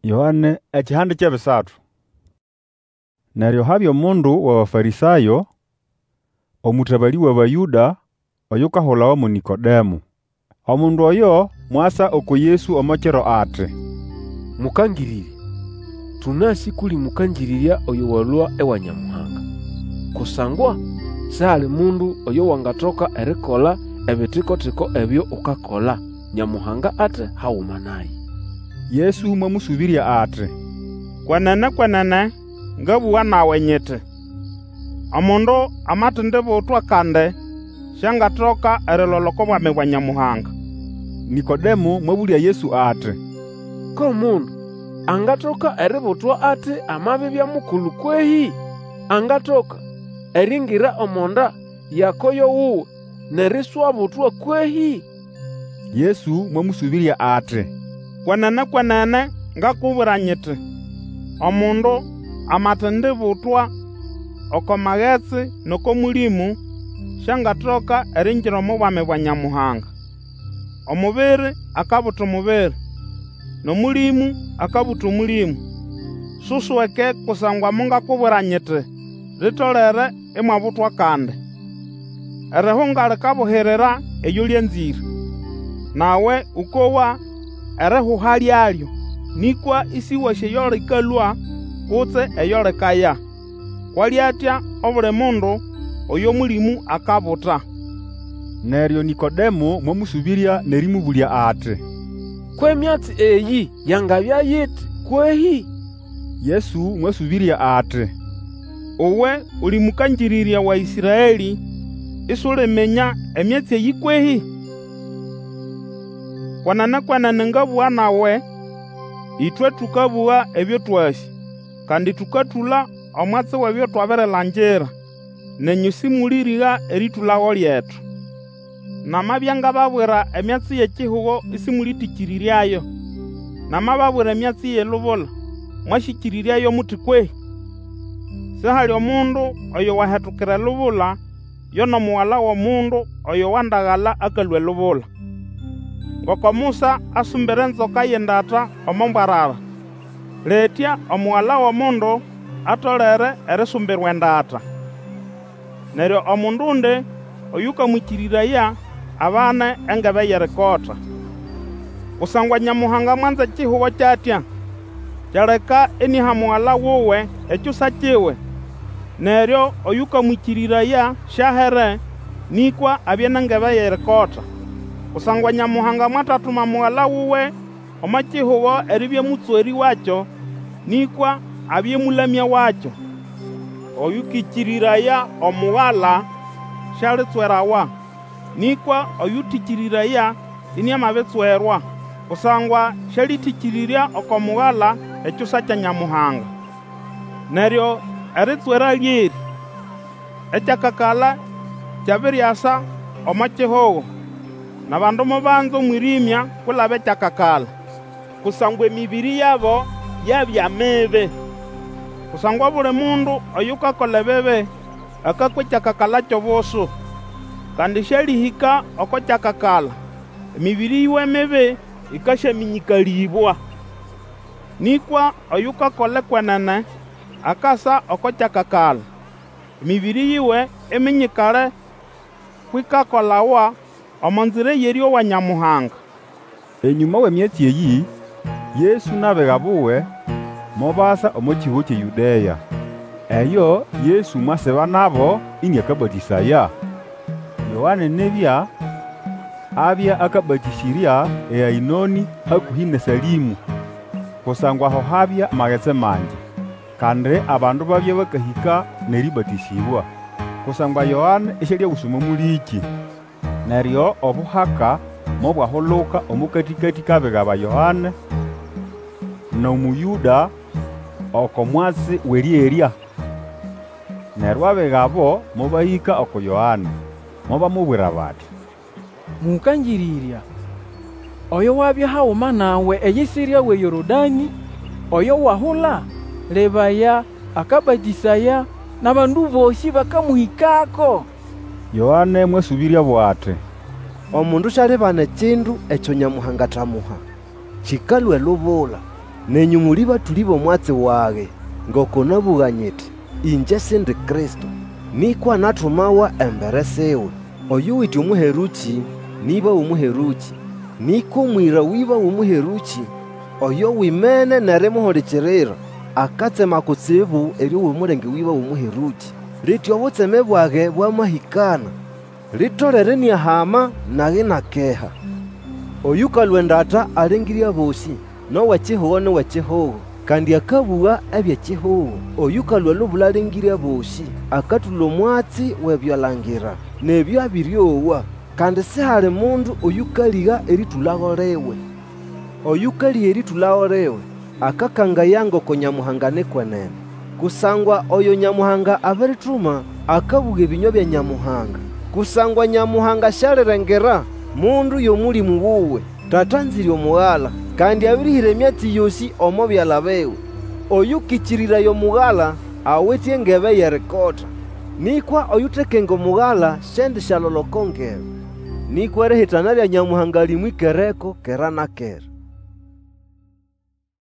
Yohane ekihande ky'ebisatu. Neryo habya omundu w'Abafarisayo, omutabali w'Abayuda, oyo kahulawa mu Nikodemo. Omundu oyo mwasa oko Yesu omokero ati, Mukangirire, tunasi kuli mukangiriria oyo walwa ewa Nyamuhanga. Kusangwa sali mundu oyo wangatoka erikola ebitiko-tiko ebyo ukakola, Nyamuhanga ate hauma naye. Yesu mwamusubirya ati, Kwenene ngabuwa nawe nyiti, omundu amatindi butwa kandi shangatoka eriloloko obwami bwa Nyamuhanga. Nikodemo mwabulya Yesu ati, Ko mundu angatoka eributwa ati amabibya mukulu kwehi? Angatoka eringira omonda yakoyo wuwe neriswa butwa kwehi? Yesu mwamusubirya ati, Kwenene ngakubwira nyiti, omundu amatindi butwa oko magetsi noko mulimu shangatoka eringira omu bwami bwa Nyamuhanga. Omubiri akabuta omubiri, n'omulimu akabuta omulimu. Susweke kusangwa mungakubwira nyiti, ritolere imwabutwa kandi. Erihunga likabuhirira eyo lyenzire, nawe ukowa erihuha lyalyo, nikwa isiwashe eyo likalwa kutse eyo likaya. Kwalyatya obuli mundu oyo mulimu akabuta. Neryo Nikodemo mwamusubirya nerimubulya ati, Kwemyatsi eyi yangabya yiti kwehi? Yesu mwasubirya ati, Uwe uli mukangirirya wa Isiraeli, isulimenya emyatsi eyi kwehi? Kwenene ngabuwa nawe, itwe tukabuwa ebyo twasi, kandi tukatula omwatsi w'ebyo twabirilangira, nenyu simuliriga eritulago lyetu. Namabya ngababwira emyatsi y'ekihugo isimulitikiririryayo, namababwira emyatsi y'elubula mwashikiriryayo muti kwehi? Sihali omundu oyo wahetukira elubula yono muwala w'omundu oyo wandaghala akalwa elubula. Ngoko Musa asumbira enzoka y'endata omo mbwarara, letya omuwala w'omundu atolere erisumbirwa endata. Neryo omundundi oyukamwikiriraya abane engebe y'erikota. Kusangwa Nyamuhanga mwanza ekihugo kyatya, kyaleka iniha muwala wuwe ekyusa kyiwe, neryo oyukamwikiriraya syahere nikwa abye n'engebe y'erikota. Kusangwa Nyamuhanga mwatatuma muwala wuwe omo kihugo eribya mutsweri wakyo, nikwa abye mulamya wakyo. Oyukikiriraya omuwala shalitswerawa, nikwa oyutikiriraya iniamabitswerwa. Kusangwa shalitikirirya oko muwala ekyusa kya Nyamuhanga. Neryo eritswera lyeri ekyakakala kyabiryasa omo kihugo, nabandu mubanza omwirimya kulaba ekyakakala, kusangwa emibiri yabo yabya mibi. Kusangwa buli mundu oyukakola ebibi akakwa ekyakakala ky'obusu, kandi shalihika oko kyakakala, emibiri yiwe mibi ikashaminyikalibwa. Nikwa oyukakola kwenene akasa oko kyakakala, emibiri yiwe iminyikale kwikakolawa omo nzira ey'eryo wa Nyamuhanga. Enyuma w'emyatsi eyi, Yesu n'abegha buwe mobasa omo kihugo kye Yudeya. Eyo Yesu mwasiba nabo iniakabatisaya. Yohane nebya abya akabatisirya eAinoni hakuhi ne Salimu, kusangwa aho habya amaghetse mangi, kandi abandu babya bakahika neribatisibwa, kusangwa Yohane eshalya busuma muliki. Neryo obuhaka mobwahuluka omukatikati kabegha ba Yohane n'omuyuda oko mwatsi w'eryerya. Neryo abegha abo mobahika oko Yohane, mobamubwira bati, Mukangirirya, oyo wabya hauma nawe eyisirya we Yorodani, oyo wahula, lebaya akabatisaya n'abandu bosi bakamuhikako. Yohane mwasubirya bwati, Omundu shalibana ekindu ekyo Nyamuhanga tamuha, kikalwa elubula, nenyu muli batuli b'omwatsi wage, ngoko nabughanyiti inje sindi Kristo, nikwa nathumawa embere siwe. Oyu witi omuheruki niba w'omuheruki, nikwa omwira wiba w'omuheruki, oyo wimene nerimuhulikirira akatsema kutsibu eri w'omulenge wiba w'omuheruki. Lityo obutseme bwage bwamahikana, litolere niahama nage nakeha. Oyu kalwendata alengirya bosi, n'ow'ekihugo n'ow'ekihugo, kandi akabugha eby'ekihugo. Oyu kalwela obulhalengirya bosi, akathula omwatsi w'ebyalangira n'ebyo abiryowa, kandi sihali mundu oyukaligha erithulaho liwe. Oyukaligha erithulaho liwe akakangaya ngoko Nyamuhanga nikwenene, kusangwa oyo Nyamuhanga abirithuma akabugha ebinywa bya Nyamuhanga. Kusangwa Nyamuhanga syalirengera mundu y'omulimu wuwe, tatanzire omughala, kandi abirihira emyatsi yosi omo byala biwe. Oyukikiriraya omughala awithe engebe y'erikotha, nikwa oyuthekenga omughala syendisyalolokongebe. Nikwa erihitana lya Nyamuhanga limwikereko kera na kera.